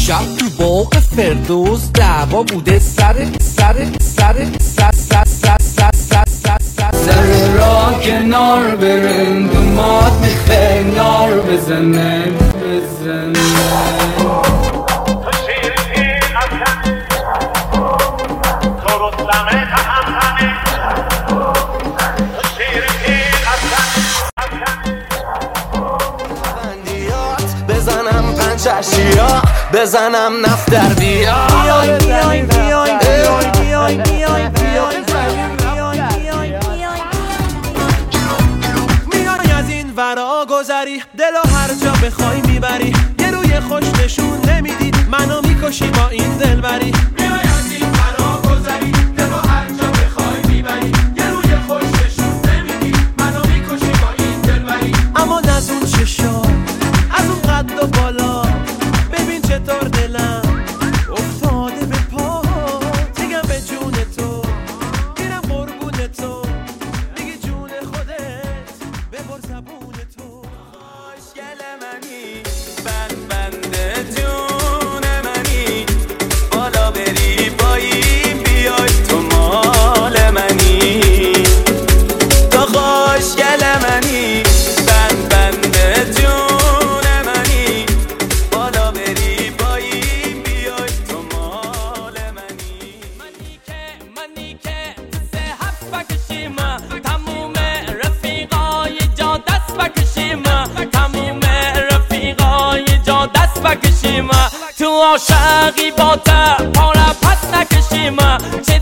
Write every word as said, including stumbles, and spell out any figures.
دیشب تو باغ فردوس دعوا بوده سر سر سر سر سر سر سر سر سر سر سر را کنار برن دومات میخه نار بزنه بزنه بزنم پنچشیا بزنم نفت در بیا بیای بیای بیای بیای بیای بیای بیای میای از این ورا گذری دلو هر جا بخوای میبری یه روی خوش نشون نمیدی منو میکشی با این دلبری میای از این ورا گذری دلو هر جا بخوای میبری یه روی خوش نشون نمیدی منو میکشی با این دلبری اما نزون چشا از اون قد و بالا ببین چطور دلم افتاده به پا میگم به جون تو میرم قربون تو میگی جون خودت ببر زبون تو خوشگل منی بند بند جون منی بالا بری پایین بیای تو مال منی تو خوشگل منی بند بند جون منی بالا بری پایین بیای تو مال منی منی که منی که سه هفت بکشیم تموم رفیقای جا دست بکشیم تموم رفیقای جا دست بکشیم تو عاشقی با ته پا را پس نکشیم چه